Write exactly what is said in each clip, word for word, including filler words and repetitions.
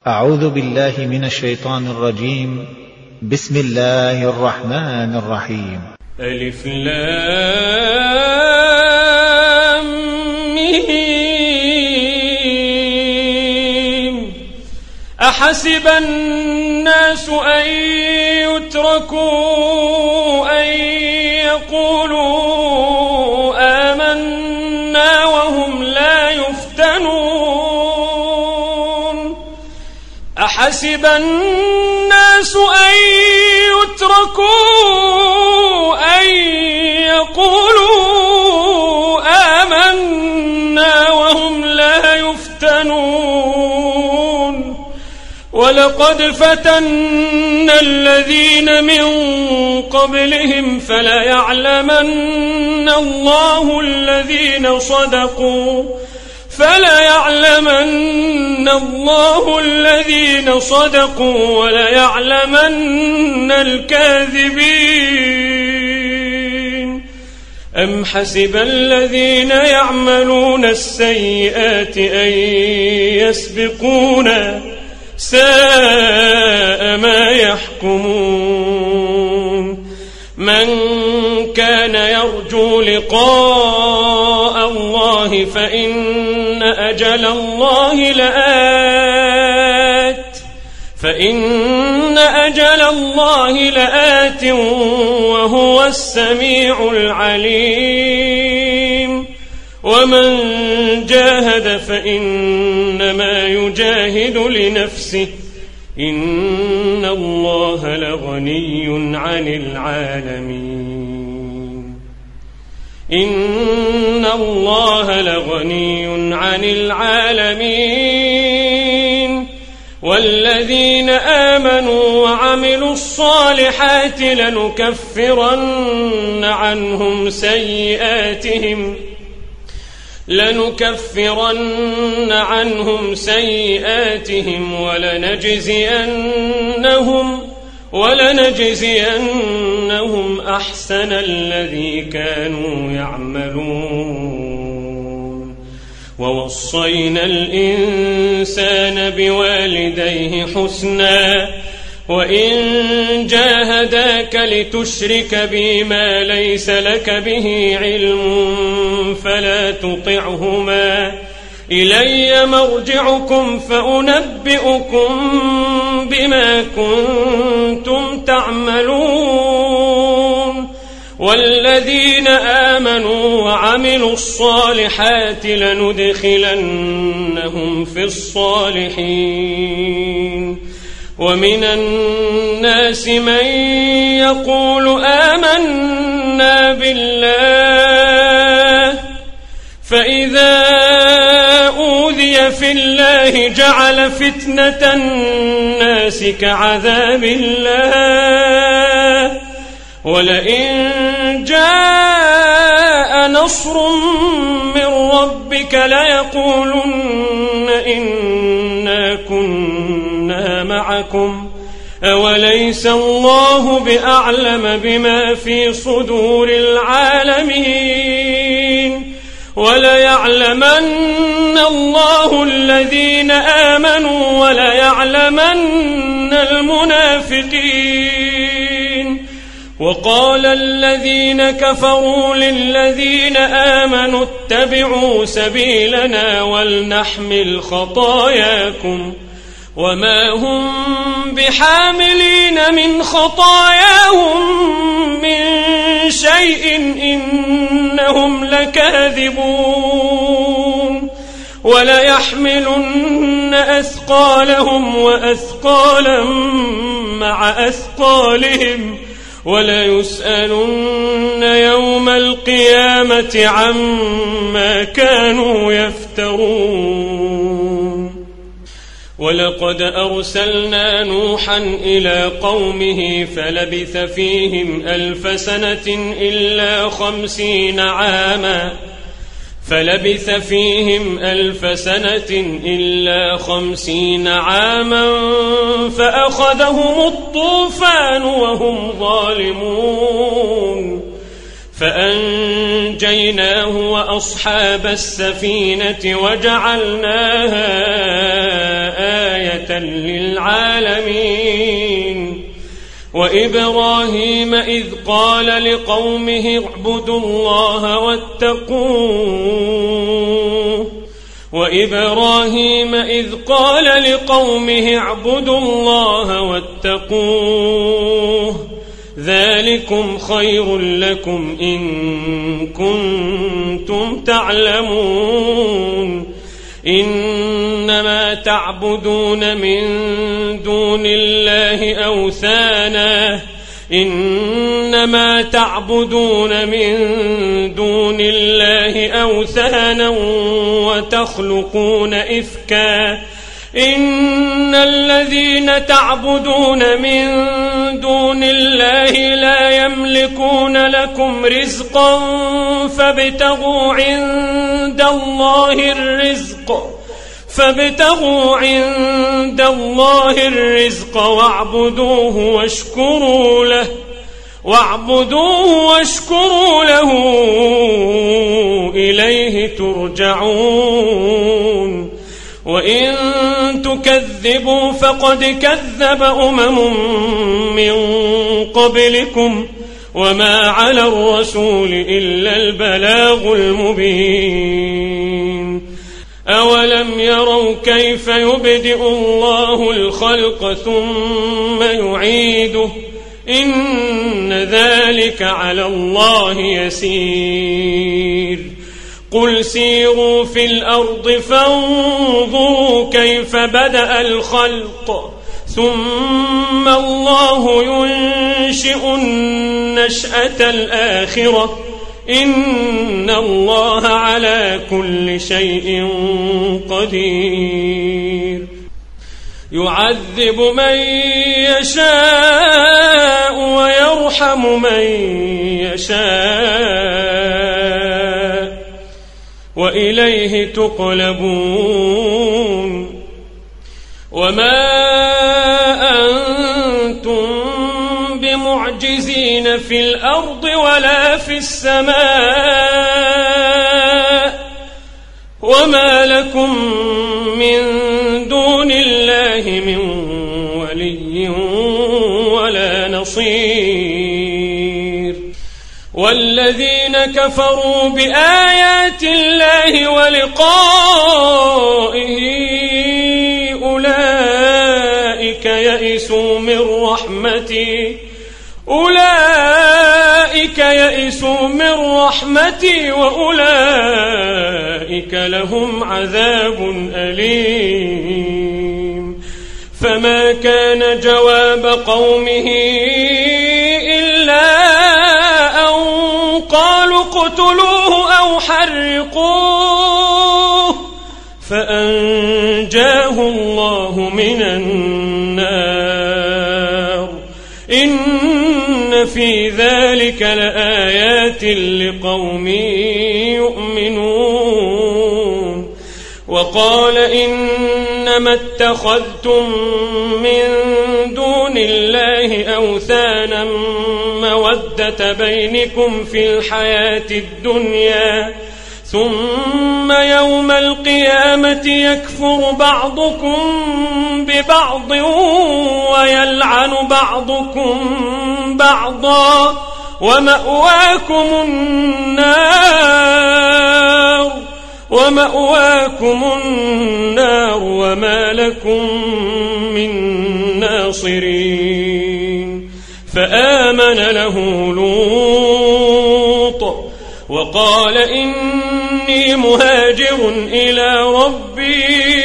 أعوذ بالله من الشيطان الرجيم. بسم الله الرحمن الرحيم. ألف لام ميم. أحسب الناس أن يتركوا أن يقولوا آمنا وهم لا يفتنون. أحسب الناس أن يتركوا أن يقولوا آمنا وهم لا يفتنون. ولقد فتنا الذين من قبلهم فليعلمن الله الذين صدقوا فليعلمن الله الذين صدقوا وليعلمن الكاذبين. أم حسب الذين يعملون السيئات أن يسبقونا ساء ما يحكمون. من كان يرجو لقاء الله فإن أجل الله لآت فإن أجل الله لآت وهو السميع العليم. ومن جاهد فإنما يجاهد لنفسه إن الله لغني عن العالمين إن الله لغني عن العالمين. والذين آمنوا وعملوا الصالحات لنكفرن عنهم سيئاتهم لنكفرن عنهم سيئاتهم ولنجزينهم ولنجزينهم أحسن الذي كانوا يعملون. ووصينا الإنسان بوالديه حسنا وإن جاهداك لتشرك بي ما ليس لك به علم فلا تطعهما إلي مرجعكم فأنبئكم بما كنتم تعملون. والذين آمنوا وعملوا الصالحات لندخلنهم في الصالحين. ومن الناس من يقول آمنا بالله فإذا أوذي في الله جعل فتنة الناس كعذاب الله. ولئن جاء نصر من ربك ليقولن إنا كنا معكم أوليس الله بأعلم بما في صدور العالمين. وليعلمن الله الذين آمنوا وليعلمن المنافقين. وقال الذين كفروا للذين آمنوا اتبعوا سبيلنا ولنحمل خطاياكم وما هم بحاملين من خطاياهم من شيء إنهم لكاذبون. وليحملن أثقالهم وأثقالا مع أثقالهم وليسألن يوم القيامة عما كانوا يفترون. ولقد أرسلنا نوحا إلى قومه فلبث فيهم ألف سنة إلا خمسين عاما فلبث فيهم ألف سنة إلا خمسين عاما فأخذهم الطوفان وهم ظالمون فأنجيناه وأصحاب السفينة وجعلناها آية للعالمين وإبراهيم إذ قال لقومه اعبدوا الله واتقوه وإبراهيم إذ قال لقومه اعبدوا الله واتقوه ذلكم خير لكم إن كنتم تعلمون إنما تعبدون من دون الله أوثانا إنما تعبدون من دون الله أوثانا وتخلقون إفكا إن الذين تعبدون من دون الله لا يملكون لكم رزقا فابتغوا عند الله الرزق فابتغوا عند الله الرزق واعبدوه واشكروا له واعبدوه واشكروا له إليه ترجعون وإن تكذبوا فقد كذب أمم من قبلكم وما على الرسول إلا البلاغ المبين أولم يروا كيف يبدئ الله الخلق ثم يعيده إن ذلك على الله يسير قل سيروا في الأرض فانظروا كيف بدأ الخلق ثم الله ينشئ النشأة الآخرة إن الله على كل شيء قدير يعذب من يشاء ويرحم من يشاء وإليه تقلبون وما أنتم بمعجزين في الأرض ولا في السماء وما لكم من دون الله من ولي ولا نصير والذين كفروا بآيات الله ولقائه أولئك يئسوا من رحمتي أولئك يئسوا من رحمتي وأولئك لهم عذاب أليم فما كان جواب قومه إلا أن قالوا اقتلوه أو حرقوه فأنجاه الله من النار إن في ذلك لآيات لقوم يؤمنون وقال إنما اتخذتم من دون الله أوثانا مودة بينكم في الحياة الدنيا ثم يوم القيامة يكفر بعضكم ببعض ويلعن بعضكم بعضا ومأواكم النار ومأواكم النار وما لكم من ناصرين فآمن له لوط وقال إني مهاجر إلى ربي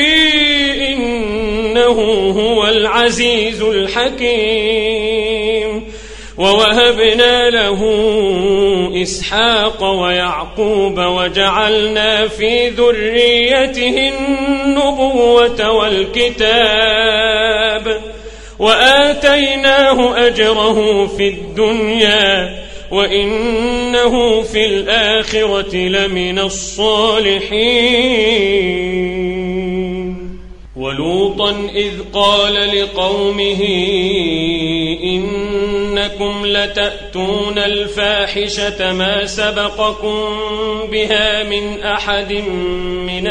إنه هو العزيز الحكيم ووهبنا له إسحاق ويعقوب وجعلنا في ذريته النبوة والكتاب وآتيناه أجره في الدنيا وإنه في الآخرة لمن الصالحين ولوطا إذ قال لقومه إن إنكم لتأتون الفاحشة ما سبقكم بها من أحد من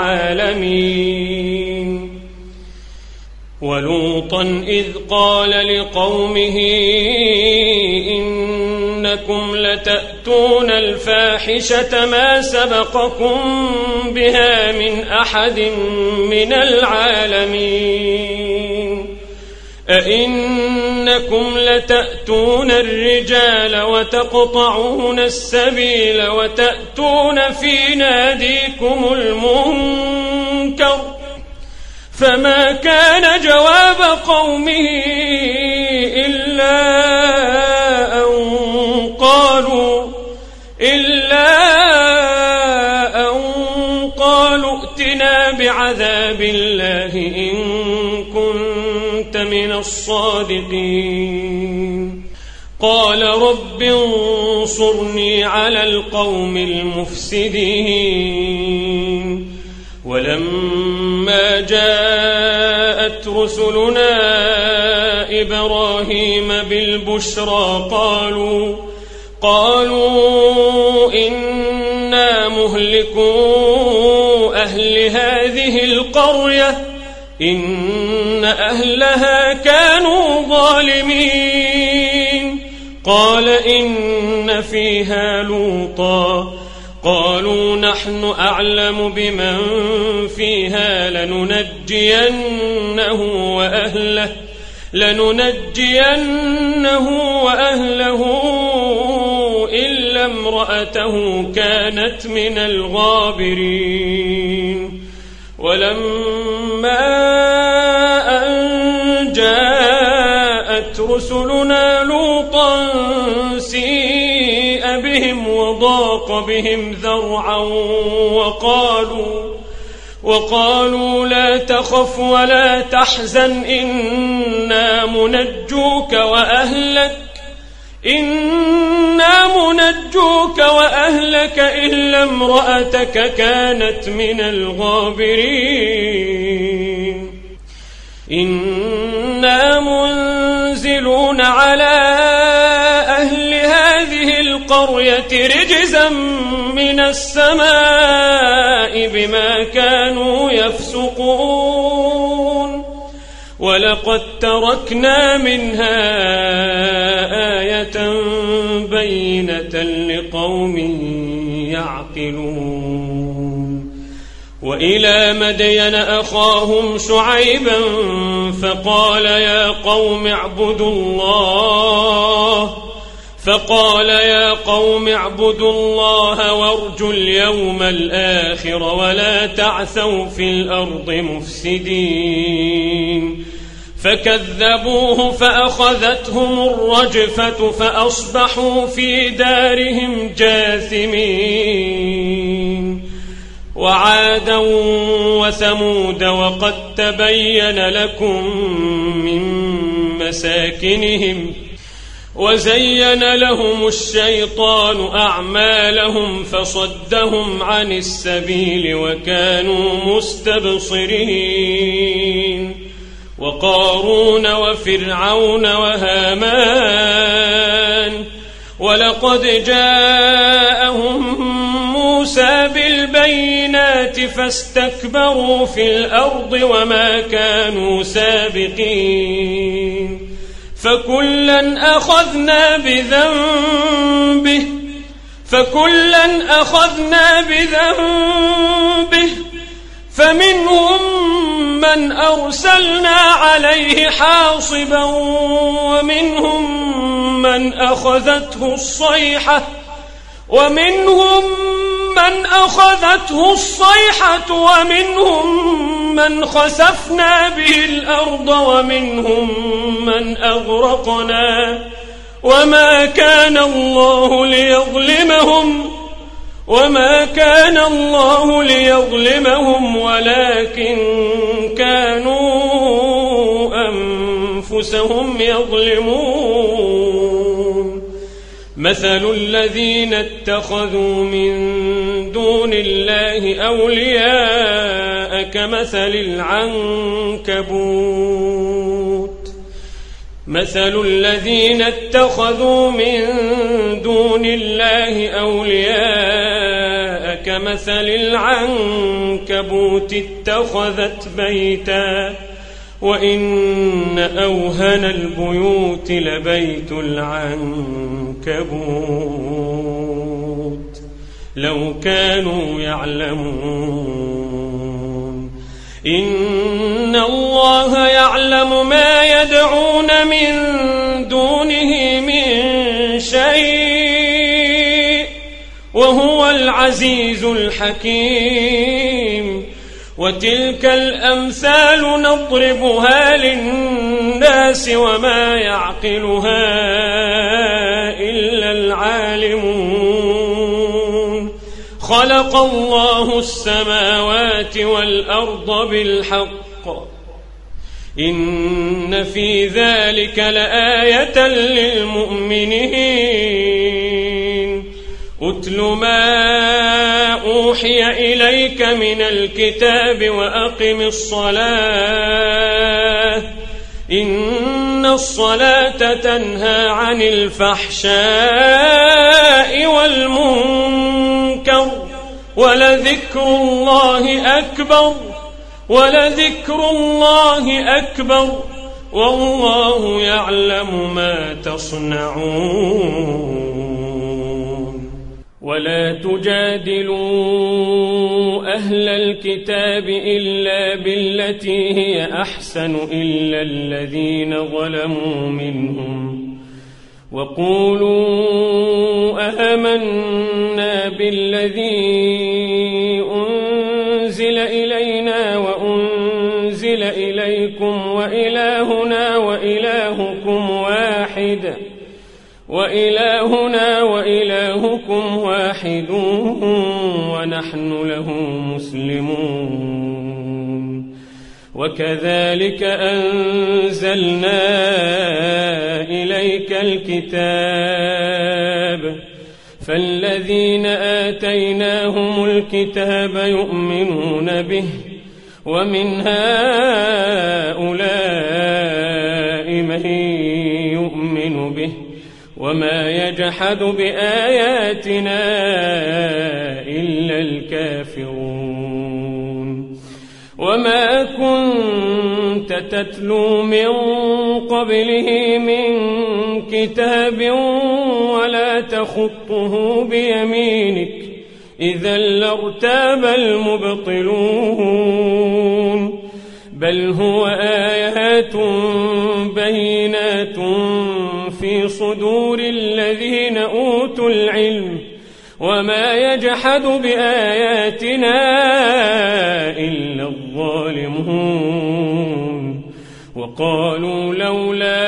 العالمين ولوطا إذ قال لقومه إنكم لتأتون الفاحشة ما سبقكم بها من أحد من العالمين أئنكم لتأتون الرجال وتقطعون السبيل وتأتون في ناديكم المنكر فما كان جواب قومه إلا أن قالوا إلا أن قالوا ائتنا بعذاب الله إن كنت من الصادقين قال رب انصرني على القوم المفسدين ولما جاءت رسلنا إبراهيم بالبشرى قالوا قالوا إنا مهلكو أهل هذه القرية إن أهلها كانوا ظالمين قال إن فيها لوطا قالوا نحن أعلم بمن فيها لننجينه وأهله لننجينه وأهله إلا امرأته كانت من الغابرين ولما أن جاءت رسلنا لوطا سيء بهم وضاق بهم ذرعا وقالوا وقالوا لا تخف ولا تحزن إنا منجوك وأهلك إنا منجوك وأهلك إلا امرأتك كانت من الغابرين إنا منزلون على أهل هذه القرية رجزا من السماء بما كانوا يفسقون ولقد تركنا منها آية بينة لقوم يعقلون وإلى مدين أخاهم شعيبا فقال يا قوم اعبدوا الله فقال يا قوم اعبدوا الله وارجوا اليوم الآخر ولا تعثوا في الأرض مفسدين فكذبوه فأخذتهم الرجفة فأصبحوا في دارهم جاثمين وعادا وثمود وقد تبين لكم من مساكنهم وزين لهم الشيطان أعمالهم فصدهم عن السبيل وكانوا مستبصرين وقارون وفرعون وهامان ولقد جاءهم موسى بالبينات فاستكبروا في الأرض وما كانوا سابقين فكلا أخذنا بذنبه فكلا أخذنا بذنبه فمنهم من أرسلنا عليه حاصبا ومنهم من أخذته الصيحة ومنهم من أخذته الصيحة ومنهم من خسفنا به الأرض ومنهم من أغرقنا وما كان الله ليظلمهم وما كان الله ليظلمهم ولكن كانوا أنفسهم يظلمون مثل الذين اتخذوا من دون الله أولياء، أولئك كمثل العنكبوت مثل الذين اتخذوا من دون الله أولياء كمثل العنكبوت اتخذت بيتا وإن أوهن البيوت لبيت العنكبوت لو كانوا يعلمون إن الله يعلم ما يدعون من دونه من شيء وهو العزيز الحكيم وتلك الأمثال نضربها للناس وما يعقلها إلا العالمون خلق الله السماوات والأرض بالحق إن في ذلك لآية للمؤمنين أتل ما أوحي إليك من الكتاب وأقم الصلاة إن الصلاة تنهى عن الفحشاء والمنكر ولذكر الله أكبر ولذكر الله أكبر والله يعلم ما تصنعون ولا تجادلوا أهل الكتاب إلا بالتي هي أحسن إلا الذين ظلموا منهم وقولوا آمنا بالذي أنزل إلينا وأنزل إليكم وإلهنا وإلهكم واحد وإلهنا وإلهكم واحد ونحن له مسلمون وكذلك أنزلنا إليك الكتاب فالذين آتيناهم الكتاب يؤمنون به ومن هؤلاء من يؤمن به وما يجحد بآياتنا إلا الكافرون وما كنت تتلو من قبله من كتاب ولا تخطه بيمينك إذا لارتاب المبطلون بل هو آيات بينات في صدور الذين أوتوا العلم وما يجحد بآياتنا إلا الظالمون وقالوا لولا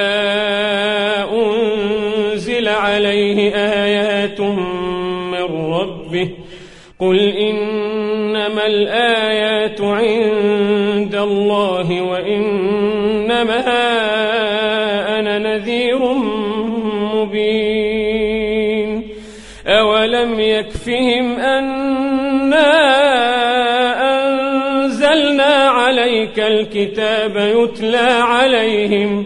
أنزل عليه آيات من ربه قل إنما الآيات عند الله وإنما أنا نذير مبين أولم يكفهم أنا أنزلنا عليك الكتاب يتلى عليهم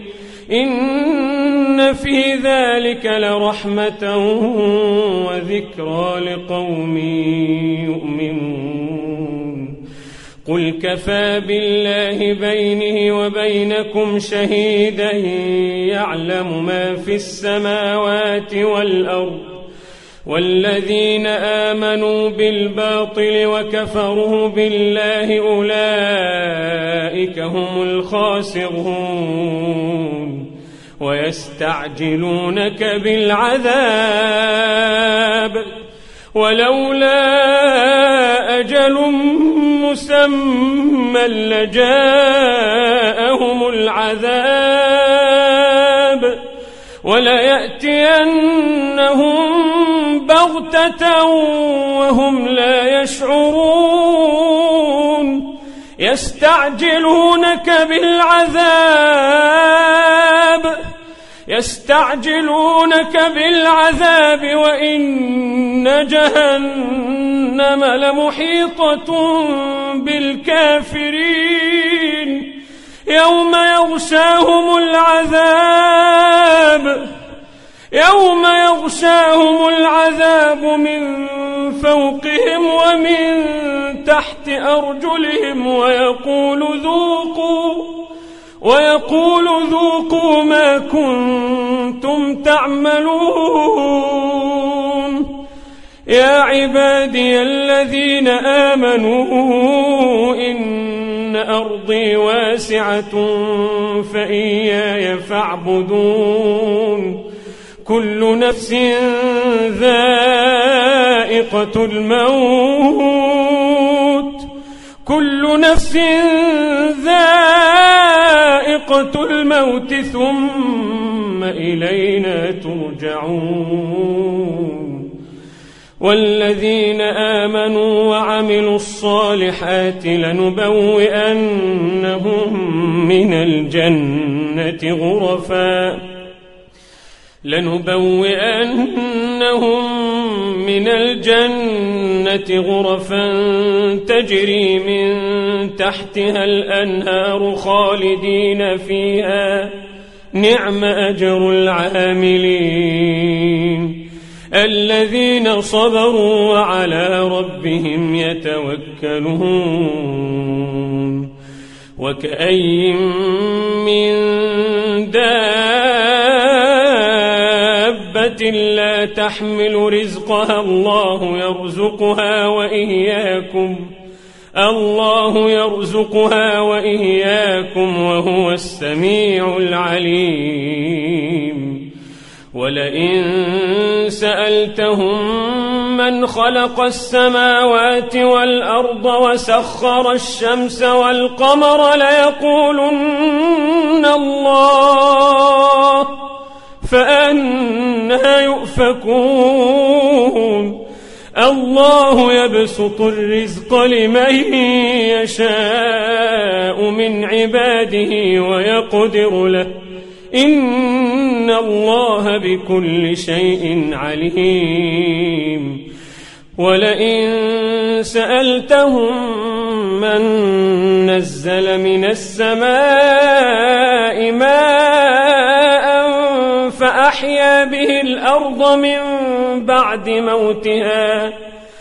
إن في ذلك لرحمة وذكرى لقوم يؤمنون قل كفى بالله بيني وبينكم شهيدا يعلم ما في السماوات والأرض والذين آمنوا بالباطل وكفروا بالله أولئك هم الخاسرون ويستعجلونك بالعذاب ولولا أجل مسمى لجاءهم العذاب وليأتينهم بغتة وهم لا يشعرون يستعجلونك بالعذاب يستعجلونك بالعذاب وإن جهنم لمحيطة بالكافرين يوم يغشاهم العذاب يوم يغشاهم العذاب من فوقهم ومن تحت أرجلهم ويقول ذوقوا ويقول ذوقوا ما كنتم تعملون يا عبادي الذين آمنوا إن أرضي واسعة فإياي فاعبدون كل نفس ذائقة الموت كل نفس ذائقة الموت ثم إلينا ترجعون والذين آمنوا وعملوا الصالحات لنبوئنهم من الجنة غرفا لنبوئنهم من الجنة غرفا تجري من تحتها الأنهار خالدين فيها نعم أجر العاملين الذين صبروا وعلى ربهم يتوكلون وكأي من دابة لا تحمل رزقها الله يرزقها وإياكم الله يرزقها وإياكم وهو السميع العليم ولئن سألتهم من خلق السماوات والأرض وسخر الشمس والقمر ليقولن الله فأنى يؤفكون الله يبسط الرزق لمن يشاء من عباده ويقدر له إن الله بكل شيء عليم ولئن سألتهم من نزل من السماء ماء فأحيا به الأرض من بعد موتها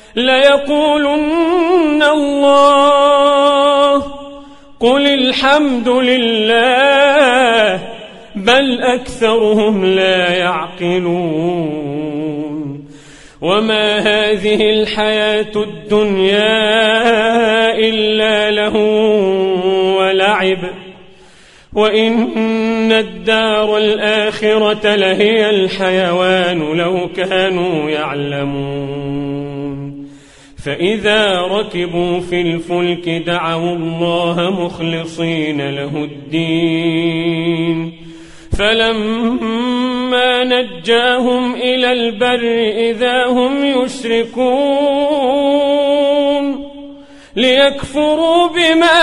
ليقولن الله قل الحمد لله بل أكثرهم لا يعقلون وما هذه الحياة الدنيا إلا لهو ولعب وإن الدار الآخرة لهي الحيوان لو كانوا يعلمون فإذا ركبوا في الفلك دعوا الله مخلصين له الدين فلما نجاهم إلى البر إذا هم يشركون ليكفروا بما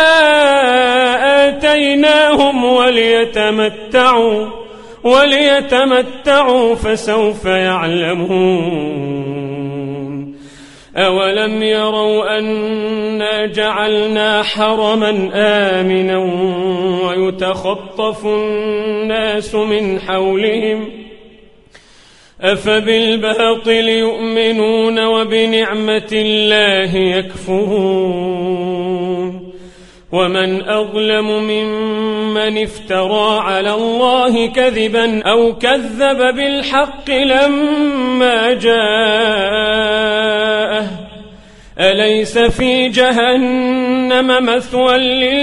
آتيناهم وليتمتعوا وليتمتعوا فسوف يعلمون أولم يروا أنا جعلنا حرما آمنا ويتخطف الناس من حولهم أفبالباطل يؤمنون وبنعمة الله يكفرون ومن أظلم ممن افترى على الله كذبا أو كذب بالحق لما جاءه أليس في جهنم مثوى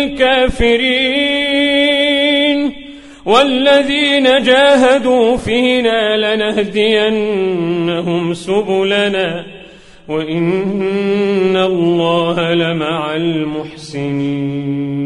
للكافرين والذين جاهدوا فينا لنهدينهم سبلنا وإن الله لمع المحسنين